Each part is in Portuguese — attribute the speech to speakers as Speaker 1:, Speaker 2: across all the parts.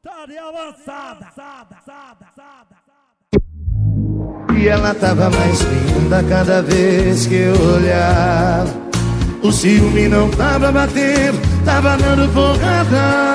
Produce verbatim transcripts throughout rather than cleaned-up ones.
Speaker 1: Putaria avançada.
Speaker 2: E ela tava mais linda cada vez que eu olhava. O ciúme não tava batendo, tava dando porrada.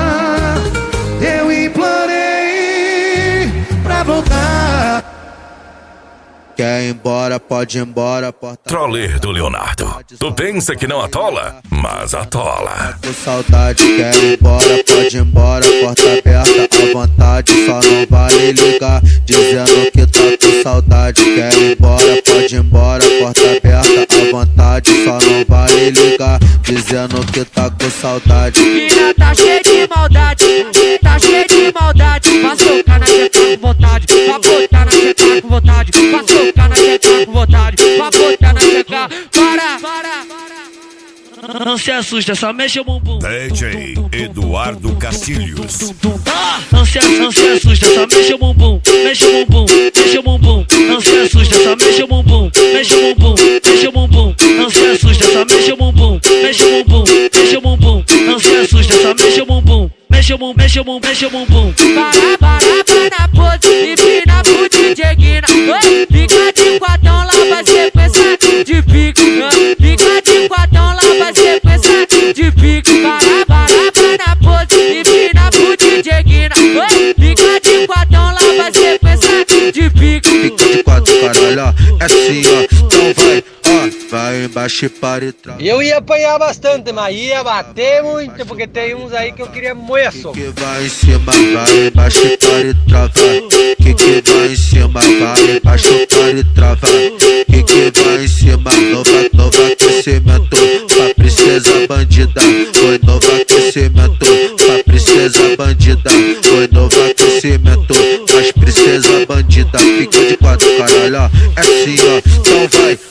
Speaker 2: Eu implorei pra voltar.
Speaker 3: Quer ir embora, pode ir embora, porta.
Speaker 4: Troller do Leonardo. Tu pensa que não atola, mas atola.
Speaker 3: Com saudade, quer ir embora, pode ir embora, porta aberta à vontade, só não vale ligar, dizendo que tá com saudade. Quer ir embora, pode ir embora, porta aberta à vontade, só não vale ligar, dizendo que tá com saudade.
Speaker 5: Mina tá cheia de maldade, tá cheia de maldade. Vai socar na teta com vontade, vai botar na teta com vontade, vai socar na teta com vontade, vai botar na teta. Para, para, para. Não se assusta, só mexe o bumbum.
Speaker 4: D J Eduardo Castilhos.
Speaker 5: Ah, não se, não se assusta, só mexe o bumbum, mexe o bumbum, mexe o bumbum. Não se assusta, só mexe o bumbum, mexe o bumbum, mexe o bumbum. Não se assusta, só mexe o bumbum, mexe o bumbum, mexe o bumbum. Não se assusta, só mexe o bumbum, mexe o bumbum, mexe o bumbum, mexe o bumbum. Para, para, para na pose e pina pro D J Guina. Fica de quatão, lá vai sequência de pique. Fica de quatão, lá vai sequência de pique. Para, para, para na pose e pina pro D J Guina. Fica de quatão, lá vai sequência de pique.
Speaker 3: Fica de quatro, caralho, ó, é assim, ó, então vai, ó, vai embaixo e para e trava.
Speaker 6: Eu ia apanhar bastante, mas ia bater muito, porque tem uns aí que eu queria moer só.
Speaker 3: Que vai em cima, vai embaixo e para e trava. Que que vai em cima, vai embaixo, para e trava. Que que vai em cima, nova, novo aquecimento. Pra princesa bandida, foi novo aquecimento. Pra princesa bandida, foi novo aquecimento. As princesa bandida, fica de quatro, caralho, ó, é assim, ó, então vai.